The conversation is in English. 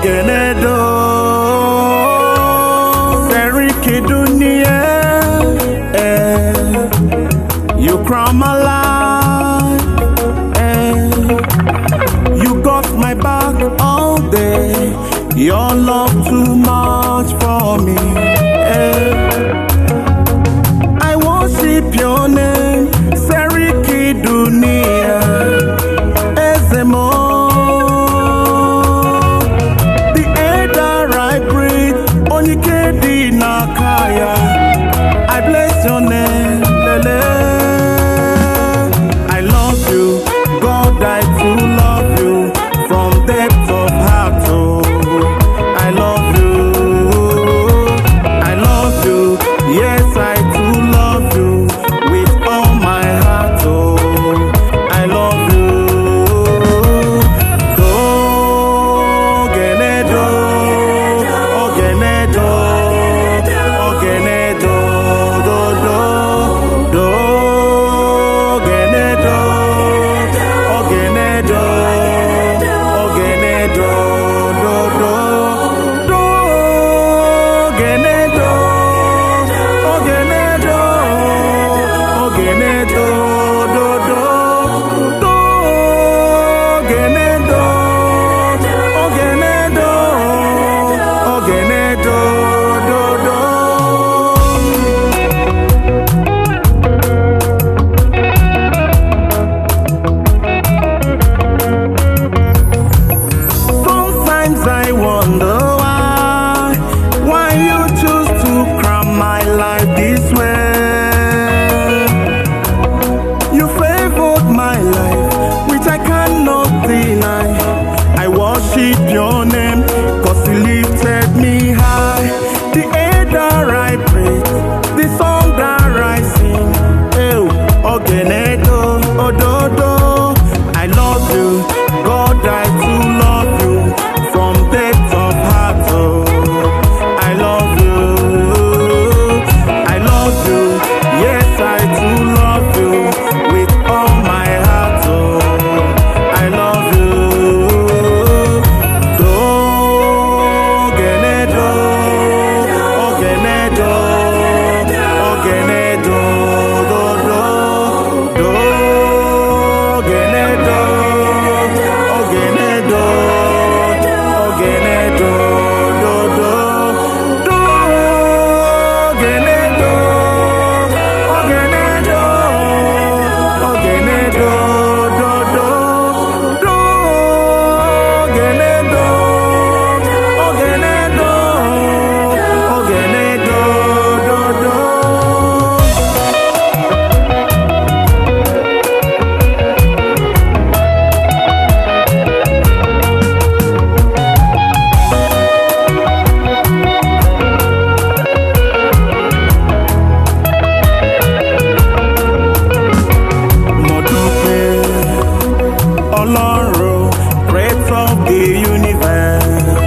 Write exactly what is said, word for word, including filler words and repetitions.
Genedo, Seriki Dunia, eh, you crown my life, eh, you got my back all day, your love too much for me, eh, I worship your name, Seriki Dunia, Ezemo. I bless your name, Lele. I love you, God, I too love you from depths of heart. Oh, I love you, I love you, yes, I too love you with all my heart. Oh, I love you. Do, Genedo, oh, Genedo. I wonder why, why you choose to crown my life this way. You favored my life, which I cannot deny. I worship your name, cause you lifted me high. The air that I breathe, the song that I sing, oh, Ogenedo, Ododo. I love you, God, I too love you. From depths of heart, oh, I love you, I love you, yes, I do love you with all my heart, oh, I love you. Do, Genedo, oh, Genedo, oh, Genedo, do, do, do, Genedo, oh, Genedo. Great of the universe,